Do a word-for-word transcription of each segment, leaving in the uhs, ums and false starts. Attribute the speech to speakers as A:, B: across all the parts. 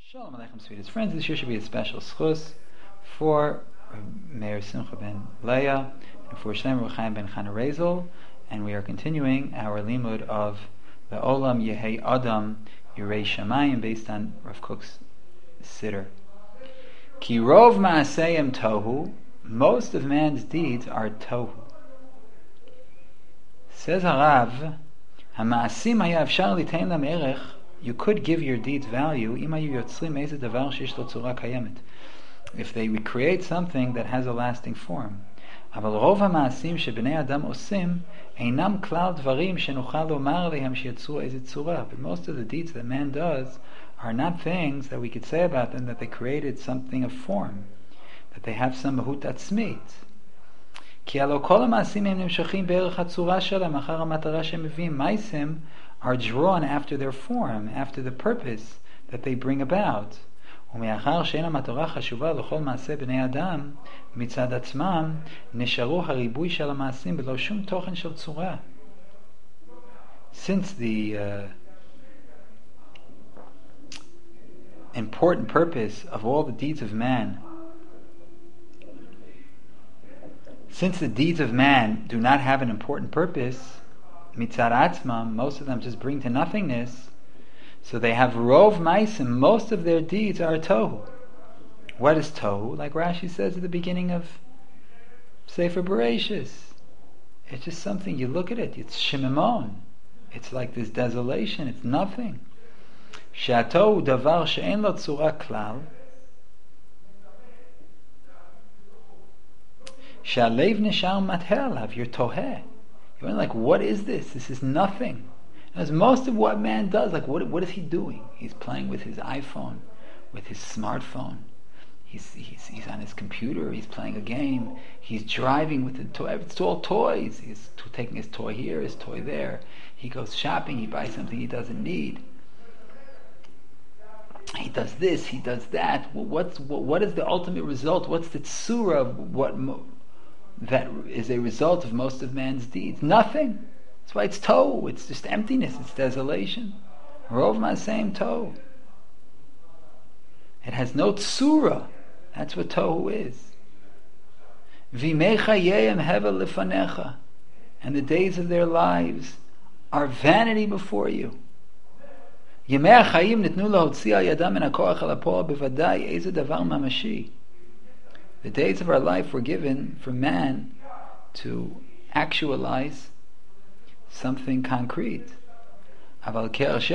A: Shalom Aleichem, sweetest friends. This year should be a special schus for Meir Simcha ben Leah and for Shlomo Chaim ben Chana Rezel, and we are continuing our limud of the Olam Yehei Adam Yirei Shamayim based on Rav Kook's Siddur. Ki rov ma'aseyim tohu, most of man's deeds are tohu. Says Harav, ha'ma'asim haya afshar litein lam erech. You could give your deeds value if they recreate something that has a lasting form. But most of the deeds that man does are not things that we could say about them that they created something of form, that they have some mahut atzmit. Are drawn after their form, after the purpose that they bring about. Since the uh, important purpose of all the deeds of man, since the deeds of man do not have an important purpose, mitzad atzmam, most of them just bring to nothingness, so they have rov maisim, most of their deeds are tohu. What is tohu? Like Rashi says at the beginning of Sefer Bereshis, it's just something, you look at it, it's shemimon, it's like this desolation, it's nothing. She'atohu davar she'en lo tzura klal, she'alev nishar mathel alav, you're toheh. You're like, what is this? This is nothing. As most of what man does, like, what what is he doing? He's playing with his iPhone, with his smartphone. He's he's he's on his computer. He's playing a game. He's driving with the toy. It's all toys. He's t- taking his toy here, his toy there. He goes shopping. He buys something he doesn't need. He does this. He does that. Well, what's what, what is the ultimate result? What's the tzura of what? Mo- that is a result of most of man's deeds? Nothing. That's why it's tohu. It's just emptiness. It's desolation. Rov ma'aseim tohu. It has no tsura. That's what tohu is. V'imei chayeihem hevel lefanecha. And the days of their lives are vanity before you. Yemei hachayim nitnu lahotzi al yadam min hakoach al hapol bevadai eze davar mamashi. The days of our life were given for man to actualize something concrete. But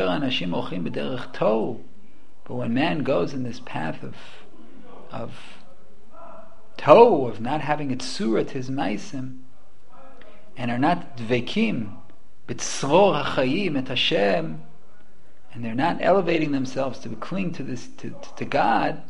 A: when man goes in this path of of tohu, of not having a tzura to his maisim, and are not dvekim b'tzror hachayim et Hashem, and they're not elevating themselves to cling to this to, to, to God,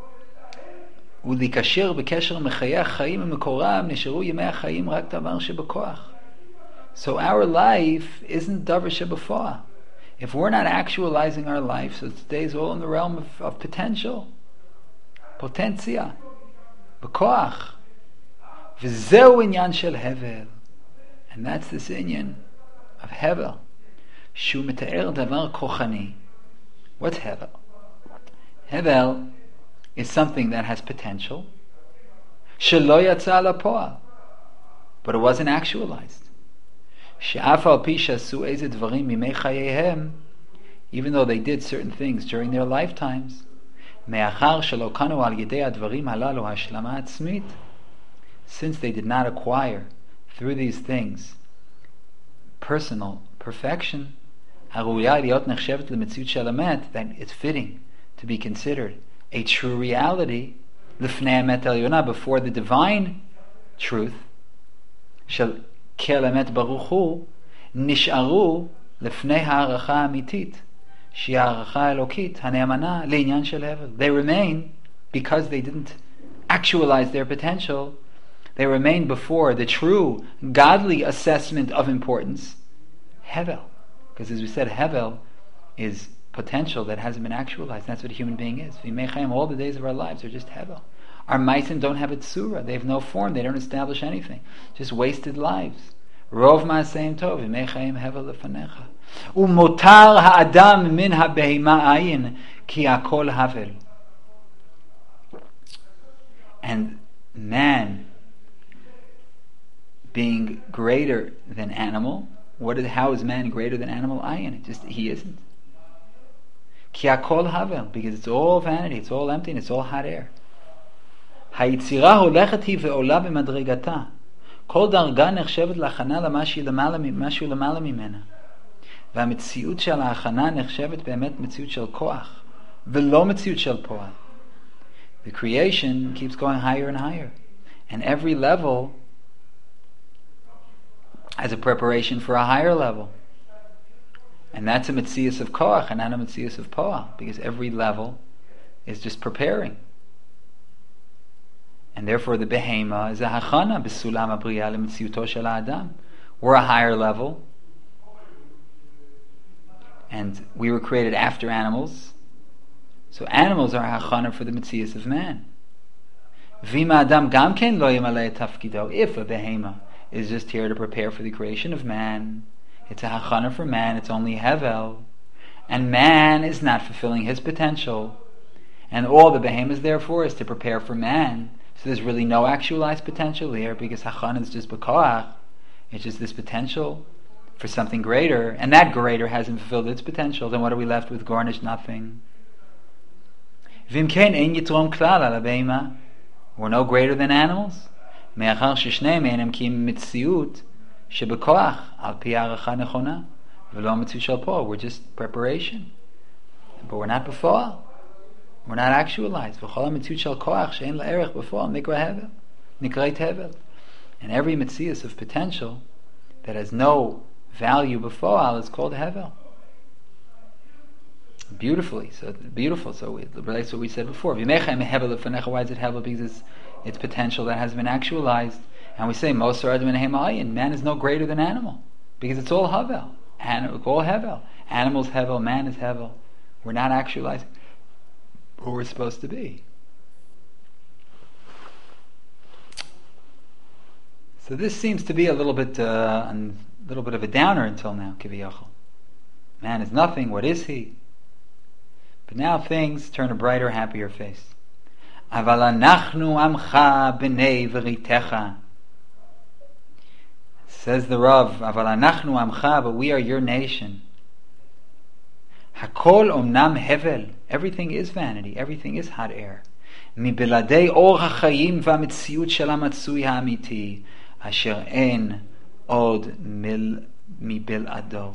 A: ולקשר בקשר מחיי החיים ומקורם נשארו ימי החיים רק דבר שבכוח. So our life isn't davar shebefah. If we're not actualizing our life, so it stays all in the realm of, of potential, potentia, בכוח. וזהו עניין של הבל. And that's this inyan of hevel. שהוא מתאר דבר כוחני. What's hevel? Hevel is something that has potential, shelo yatsa lapoal, but it wasn't actualized. She'af al pi shasu eze dvarim mimei chayehem, even though they did certain things during their lifetimes, me'achar shelo kanu al yedei advarim halalu hashlama atzmit, since they did not acquire through these things personal perfection, haruya liot nechshevet lemetziut shel emet, that it's fitting to be considered a true reality, l'fnei emet elyona, before the divine truth, shel kel emet baruch hu, nisharu l'fnei ha'aracha amitit, she ha'aracha elokit hane'amana le'inyan shel hevel. They remain, because they didn't actualize their potential, they remain before the true godly assessment of importance, hevel. Because as we said, hevel is potential that hasn't been actualized. That's what a human being is. All the days of our lives are just hevel. Our maisim don't have a tzura. They have no form. They don't establish anything. Just wasted lives. Rov ma'aseim tov, v'mei chayim hevel lefanecha. ומותר האדם מן הבהמה עין, כי הכל הבל. And man, being greater than animal, what is, how is man greater than animal? Ayin, just he isn't. Ki hakol havel, because it's all vanity, it's all empty, and it's all hot air. היצירה הולכת היא ועולה במדרגתה. כל דרגה נחשבת להכנה למשהו למעלה ממנה. והמציאות של ההכנה נחשבת באמת מציאות של כוח, ולא מציאות של פועל. The creation keeps going higher and higher. And every level as a preparation for a higher level. And that's a metzius of koach and not a metzius of poal, because every level is just preparing. And therefore the behema is a hachana b'sulam abriya lemetziuto shel ha'adam. We're a higher level, and we were created after animals, so animals are a hachana for the metzius of man. V'ima adam gam ken lo yimalei tafkido. If a behema is just here to prepare for the creation of man, it's a hachana for man, it's only hevel, and man is not fulfilling his potential, and all the behemoth therefore is to prepare for man. So there's really no actualized potential here, because hachana is just b'koach. It's just this potential for something greater, and that greater hasn't fulfilled its potential. Then what are we left with? Garnished nothing. V'imkein ein yitrom klal ala behema. We're no greater than animals. מאחר ששניהם אינם כי מציאות שבכוח על פי הערכה נכונה ולא מציאות של פה. We're just preparation, but we're not בפועל. We're not actualized. וכל המציאות של כוח שאין לה ערך בפועל נקרא הבל, נקראת הבל. And every metzius of potential that has no value בפועל is called hevel. Beautifully, so beautiful. So it relates to what we said before. Why is it hevel? Because it's, it's potential that has been actualized. And we say Mosar Adam and Hemayin. Man is no greater than animal, because it's all havel. And all hevel. Animals hevel. Man is hevel. We're not actualizing who we're supposed to be. So this seems to be a little bit, uh, a little bit of a downer until now. Kiviyachol. Man is nothing. What is he? But now things turn a brighter, happier face. Aval anachnu amcha b'nei v'ritecha. Says the Rav, Aval anachnu amcha, but we are your nation. Hakol omnam hevel. Everything is vanity. Everything is hot air. Mi beladei or hachayim v'ametziut shel hamatzui ha'amiti asher en od mil mi bilado.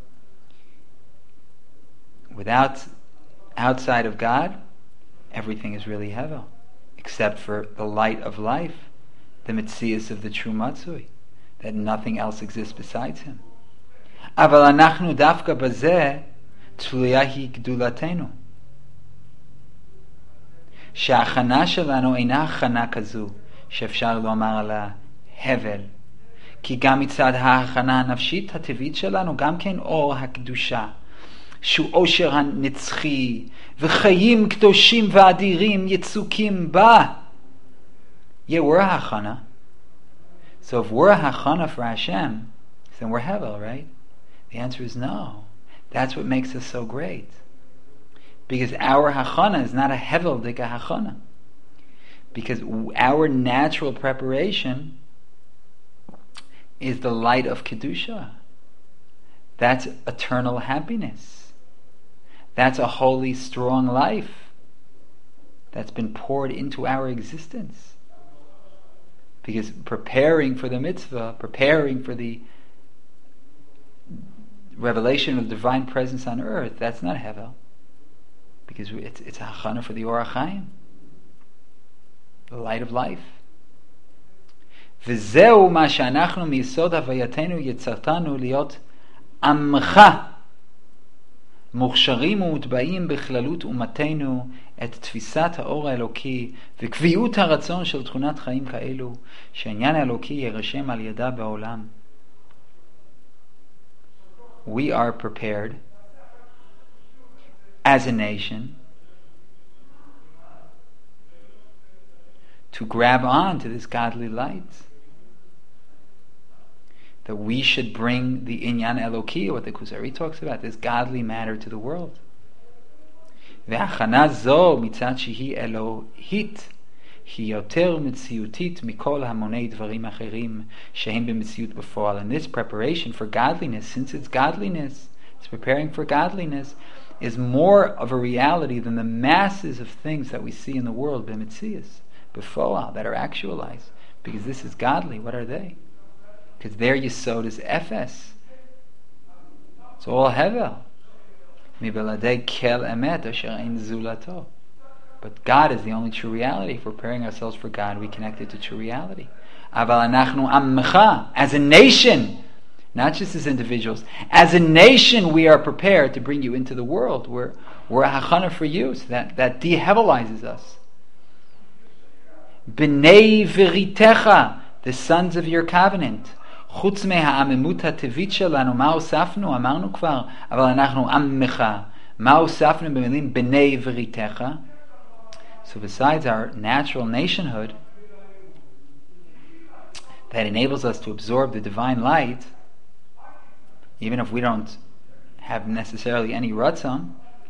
A: Without outside of God, everything is really hevel, except for the light of life, the metzius of the true matzui, that nothing else exists besides him. Aval anachnu dafka bazeh tluya hi gdulatenu. שההכנה שלנו אינה הכנה כזו שאפשר לומר עליה הבל, כי גם מצד ההכנה הנפשית הטבעית שלנו גם כן אור הקדושה, שהוא עושר הנצחי, וחיים קדושים ואדירים יצוקים בה. Yeah, we're a hachana. So if we're a hachana for Hashem, then we're hevel, right? The answer is no. That's what makes us so great. Because our hachana is not a hevel dika hachana. Because our natural preparation is the light of Kedusha. That's eternal happiness. That's a holy, strong life that's been poured into our existence. Because preparing for the mitzvah, preparing for the revelation of the divine presence on earth, that's not hevel. Because it's, it's a hachana for the Or HaChaim, the light of life. וזהו מה שאנחנו מיסוד הווייתנו יצרתנו להיות עמך מוכשרים ומוטבעים בכללות אומתנו את תפיסת האור האלוקי וקביעות הרצון של תכונת חיים כאלו שהעניין האלוקי ירשם על ידה בעולם. We are prepared as a nation to grab on to this godly light, that we should bring the Inyan Eloki, what the Kuzari talks about, this godly matter to the world. והכנה זו מצד שהיא אלוהית היא יותר מציאותית מכל המוני דברים אחרים שהם במציאות בפועל. And this preparation for godliness, since it's godliness, it's preparing for godliness, is more of a reality than the masses of things that we see in the world, b'metzias, b'foal, that are actualized. Because this is godly. What are they? Because their yesod is efes. It's all hevel. Mibeladei kel emet asher ein zulato. But God is the only true reality. If we're preparing ourselves for God, we connect it to true reality. Aval anachnu ammecha, as a nation, not just as individuals, as a nation we are prepared to bring you into the world. We're, we're a hachana for you, so that, that de-hevelizes us. B'nei v'ritecha, the sons of your covenant. חוץ מהעממות הטבעית שלנו, מה הוספנו? אמרנו כבר, אבל אנחנו עמך. מה הוספנו במילים בני וריתך? So besides our natural nationhood that enables us to absorb the divine light, even if we don't have necessarily any ratzon,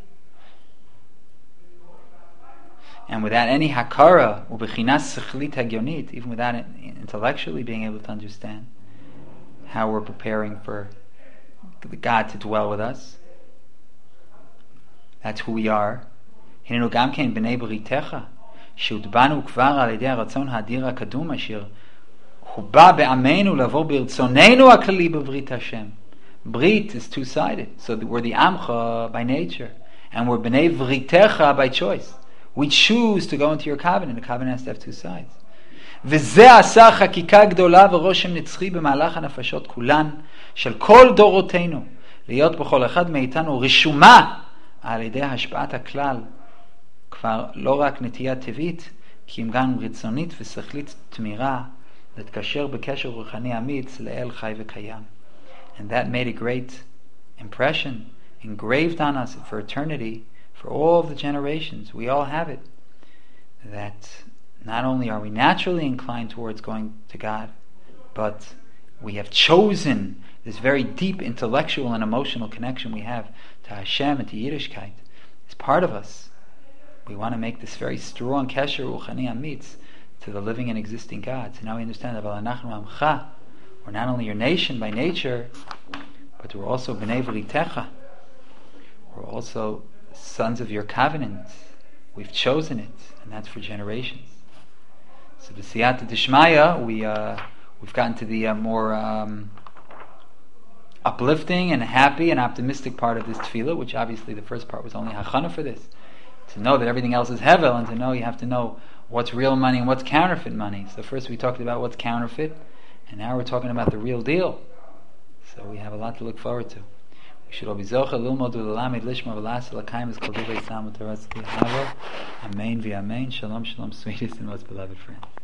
A: and without any hakara, ubechinas sechlit hagionit, even without it intellectually being able to understand how we're preparing for God to dwell with us. That's who we are. הננו גם כן בני בריתך, שהוטבענו כבר על ידי הרצון האדיר הקדום אשר הוא בא בעמנו לבוא ברצוננו הכללי בברית השם. Brit is two-sided, so we're the Amcha by nature, and we're bnei v'ritecha by choice. We choose to go into your covenant. The covenant has to have two sides. וזה עשה חקיקה גדולה ורושם נצחי במהלך הנפשות כולן של כל דורותינו, להיות בכל אחד מאיתנו רשומה על ידי השפעת הכלל, כבר לא רק נטייה טבעית, כי אם גם רצונית ושכלית תמירה, להתקשר בקשר רוחני אמיץ לאל חי וקיים. And that made a great impression, engraved on us for eternity, for all of the generations. We all have it. That not only are we naturally inclined towards going to God, but we have chosen this very deep intellectual and emotional connection we have to Hashem and to Yiddishkeit. It's part of us. We want to make this very strong kesher ruchani amitz to the living and existing God. So now we understand that we're not only your nation by nature, but we're also b'nei v'ritecha. We're also sons of your covenant. We've chosen it, and that's for generations. So the Siyata Dishmaya, we, uh, we've gotten to the uh, more um, uplifting and happy and optimistic part of this tefillah, which obviously the first part was only hachana for this. To know that everything else is hevel, and to know you have to know what's real money and what's counterfeit money. So first we talked about what's counterfeit, and now we're talking about the real deal. So we have a lot to look forward to. We should all be zocha lilmod u'lalamid lishma v'las l'kayim es kol divrei Yisrael u'teras l'havo. Amen v'amen. Shalom, shalom, sweetest and most beloved friend.